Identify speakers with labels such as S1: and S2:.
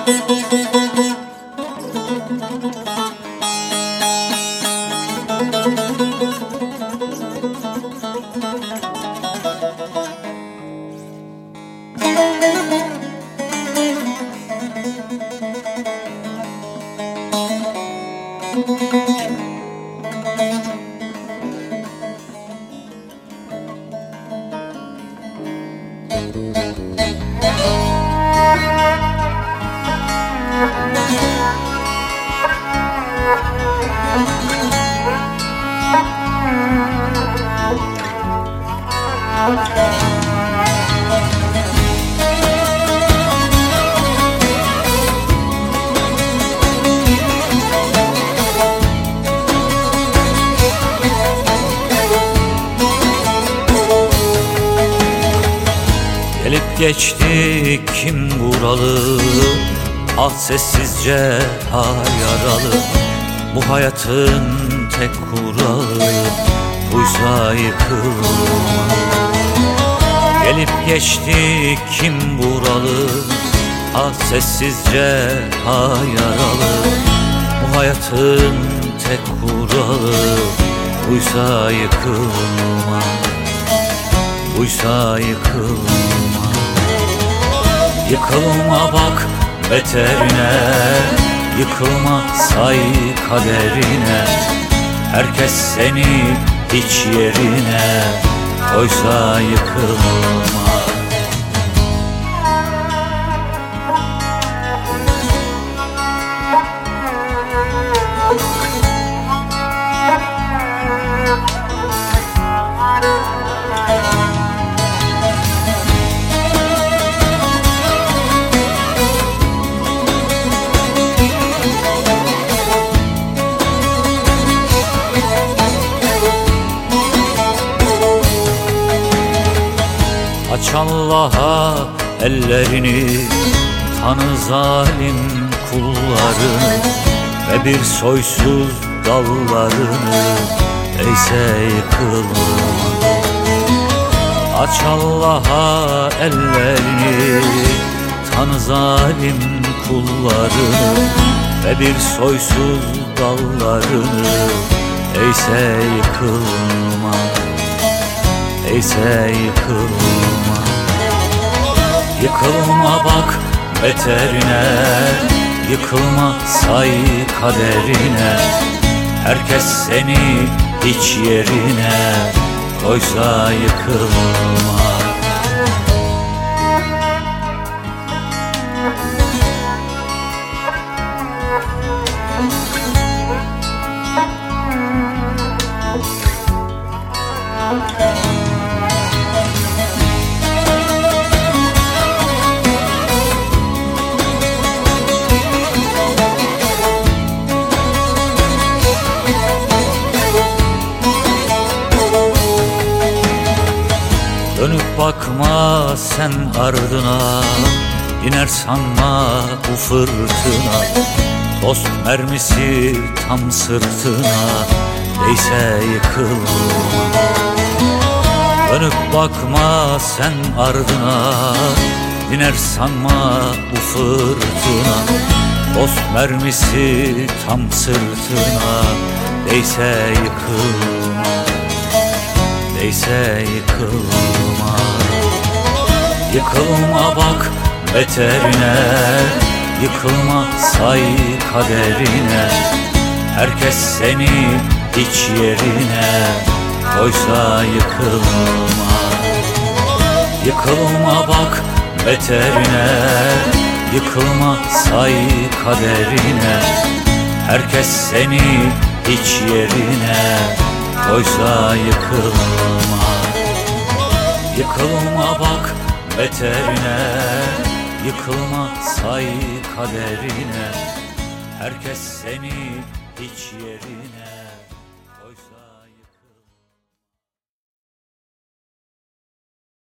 S1: Gelip geçti kim buralı, ah sessizce ha yaralı. Bu hayatın tek kuralı buysa yıkılma. Gelip geçti kim buralı, ah sessizce ha yaralı. Bu hayatın tek kuralı buysa yıkılma, buysa yıkılma. Yıkılma bak beterine, yıkılma say kaderine. Herkes seni hiç yerine koysa yıkılma. Aç Allah'a ellerini, tanı zalim kullarını ve bir soysuz dallarını, eyse yıkılma. Aç Allah'a ellerini, tanı zalim kullarını ve bir soysuz dallarını, eyse yıkılma, eyse yıkılma. Yıkılma bak beterine, yıkılma say kaderine. Herkes seni hiç yerine koysa yıkılma. Dönüp bakma sen ardına, iner sanma bu fırtına. Dost mermisi tam sırtına, değse yıkılma. Dönüp bakma sen ardına, iner sanma bu fırtına. Dost mermisi tam sırtına, değse yıkılma, değse yıkılma. Yıkılma bak beterine, yıkılma say kaderine. Herkes seni hiç yerine koysa yıkılma. Yıkılma bak beterine, yıkılma say kaderine. Herkes seni hiç yerine koysa yıkılma. Yıkılma bak beterine, yıkılma say kaderine. Herkes seni hiç yerine